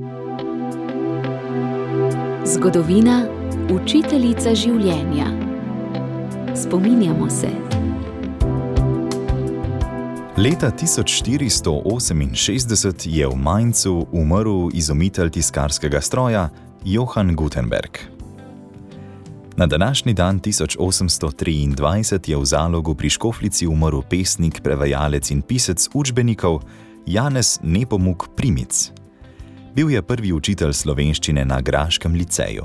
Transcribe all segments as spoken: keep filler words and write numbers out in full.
Zgodovina, učiteljica življenja. Spominjamo se. Leta tisoč štiristo oseminšestdeset je v Mainzu umrl izumitelj tiskarskega stroja Johann Gutenberg. Na današnji dan tisoč osemsto triindvajset je v Zalogu pri Škofljici umrl pesnik, prevajalec in pisec učbenikov Janez Nepomuk Primic. Bil je prvi učitelj slovenščine na Graškem liceju.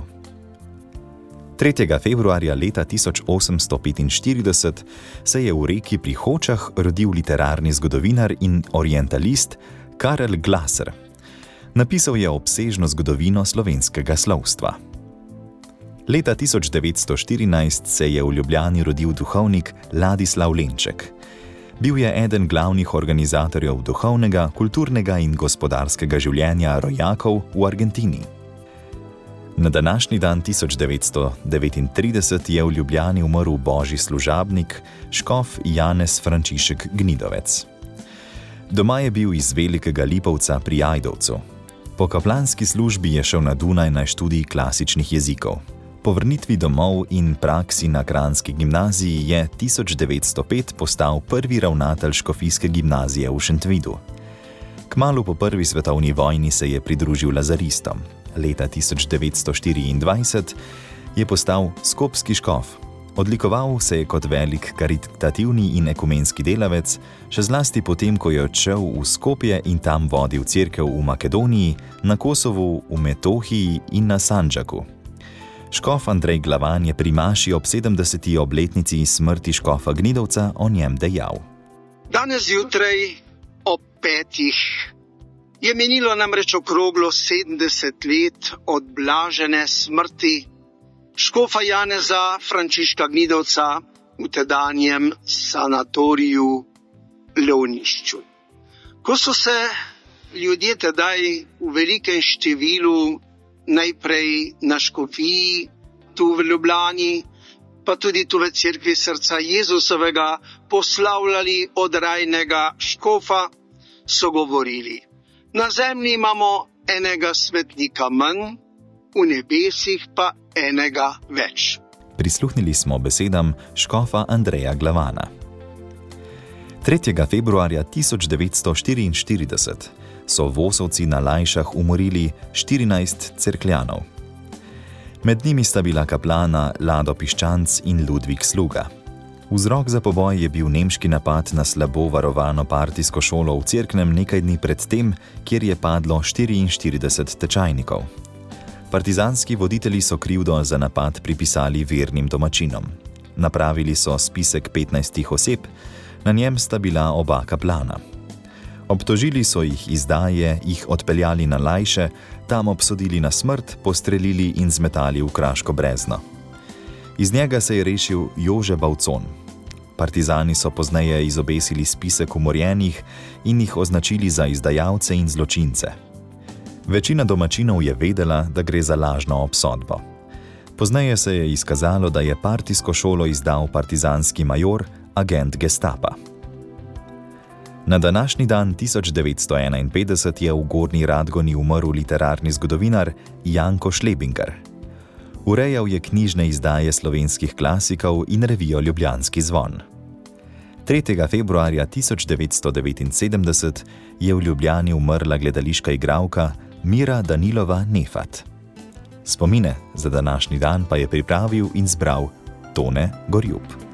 tretjega februarja leta tisoč osemsto petinštirideset se je v Reki pri Hočah rodil literarni zgodovinar in orientalist Karel Glaser. Napisal je obsežno zgodovino slovenskega slovstva. Leta tisoč devetsto štirinajst se je v Ljubljani rodil duhovnik Ladislav Lenček. Bil je eden glavnih organizatorjev duhovnega, kulturnega in gospodarskega življenja rojakov v Argentini. Na današnji dan tisoč devetsto devetintrideset je v Ljubljani umrl božji služabnik, škof Janez Frančišek Gnidovec. Doma je bil iz Velikega Lipovca pri Ajdovcu. Po kaplanski službi je šel na Dunaj na študij klasičnih jezikov. Po vrnitvi domov in praksi na kranjski gimnaziji je tisoč devetsto pet postal prvi ravnatelj škofijske gimnazije v Šentvidu. Kmalu po prvi svetovni vojni se je pridružil lazaristom. Leta tisoč devetsto štiriindvajset je postal skopski škof. Odlikoval se je kot velik karitativni in ekumenski delavec, še zlasti potem, ko je odšel v Skopje in tam vodil cerkev v Makedoniji, na Kosovu, v Metohiji in na Sandžaku. Škof Andrej Glavan je pri maši ob sedemdeseti obletnici smrti škofa Gnidovca o njem dejal. Danes zjutraj ob petih je menilo namreč okroglo sedemdeset let od blažene smrti škofa Janeza Frančiška Gnidovca v tedanjem sanatoriju Leonišču. Ko so se ljudje tedaj v velikem številu najprej na škofiji, tu v Ljubljani, pa tudi tu v cerkvi srca Jezusovega poslavljali odrajnega škofa, so govorili: na zemlji imamo enega svetnika manj, v nebesih pa enega več. Prisluhnili smo besedam škofa Andreja Glavana. tretjega februarja tisoč devetsto štiriinštirideset so Vosovci na Lajšah umorili štirinajst cerkljanov. Med njimi sta bila kaplana Lado Piščanc in Ludvik Sluga. Vzrok za poboj je bil nemški napad na slabo varovano partijsko šolo v Cerknem nekaj dni pred tem, kjer je padlo štiriinštirideset tečajnikov. Partizanski voditelji so krivdo za napad pripisali vernim domačinom. Napravili so spisek petnajstih oseb, na njem sta bila oba kaplana. Obtožili so jih izdaje, jih odpeljali na Lajše, tam obsodili na smrt, postrelili in zmetali v Kraško brezno. Iz njega se je rešil Jože Bavcon. Partizani so pozneje izobesili spisek umorjenih in jih označili za izdajalce in zločince. Večina domačinov je vedela, da gre za lažno obsodbo. Pozneje se je izkazalo, da je partijsko šolo izdal partizanski major, agent gestapa. Na današnji dan tisoč devetsto enainpetdeset je v Gornji Radgoni umrl literarni zgodovinar Janko Šlebinger. Urejal je knjižne izdaje slovenskih klasikov in revijo Ljubljanski zvon. tretjega februarja tisoč devetsto devetinsedemdeset je v Ljubljani umrla gledališka igralka Mira Danilova Nefat. Spomine za današnji dan pa je pripravil in zbral Tone Gorjup.